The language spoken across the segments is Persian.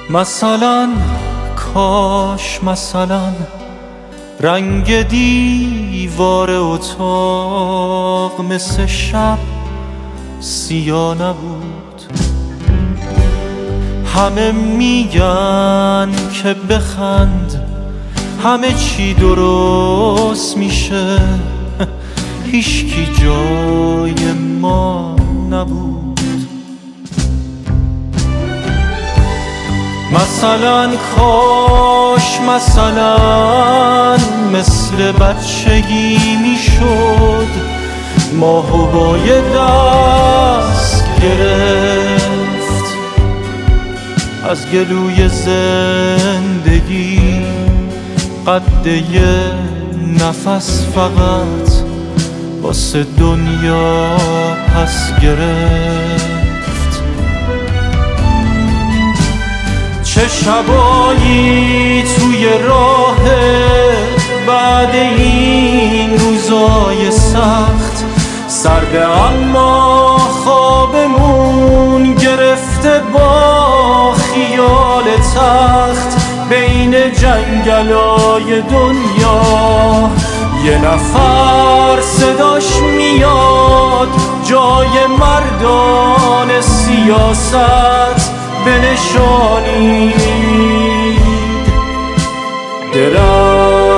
مثلا کاش مثلا رنگ دیوار اتاق مثل شب سیاه نبود. همه میگن که بخند همه چی درست میشه، هیچکی جای ما نبود. مثلا کاش مثلا مثل بچگی میشد ماهو با یه دست گرفت، از گلوی زندگی قد یه نفس فقط واسه دنیا پس گرفت. چه شبایی توی راه بعد این روزای سخت، سرده اما خوابمون گرفته با خیال تخت. بین جنگلای دنیا یه نفر صداش میاد جای مردان سیاست بنشانید درخت.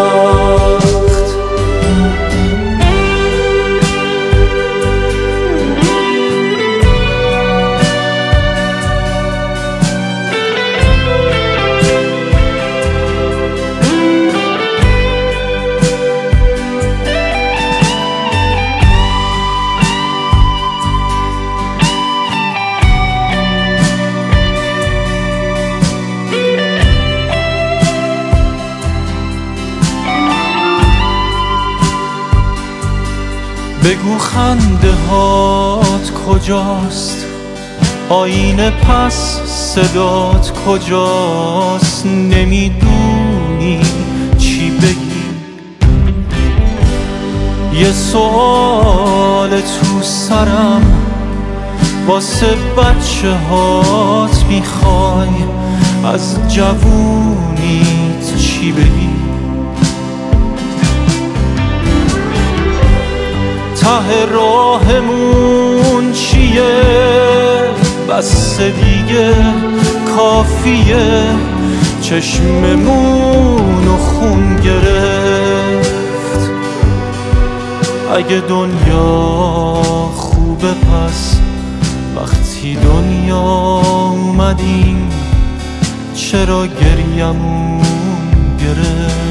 بگو خنده هات کجاست، آینه پس صدات کجاست، نمیدونی چی بگی. یه سوال تو سرم واسه بچه هات میخوای، از جوونیت چی بگی. ته راهمون چیه بس دیگه کافیه، چشممونو خون گرفت. اگه دنیا خوبه پس وقتی دنیا اومدیم چرا گریمون گرفت.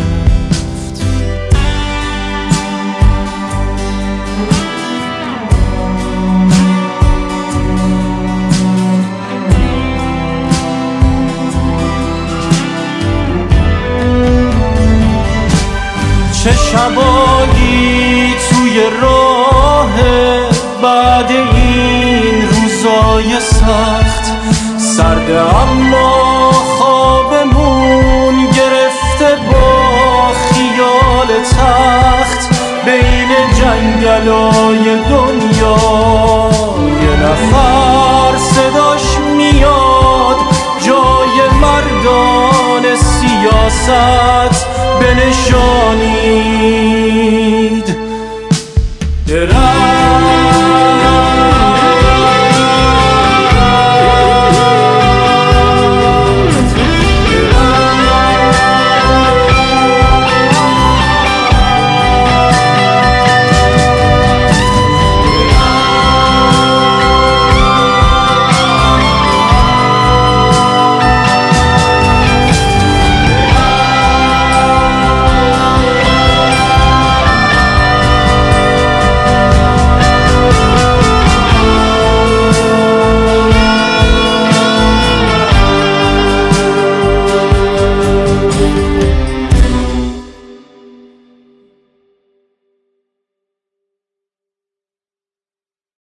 چه شبایی توی راه بعد این روزای سخت، سرده اما خوابمون گرفته با خیال تخت. بین جنگلای دنیا یه نفر صداش میاد جای مردان سیاست بنشانی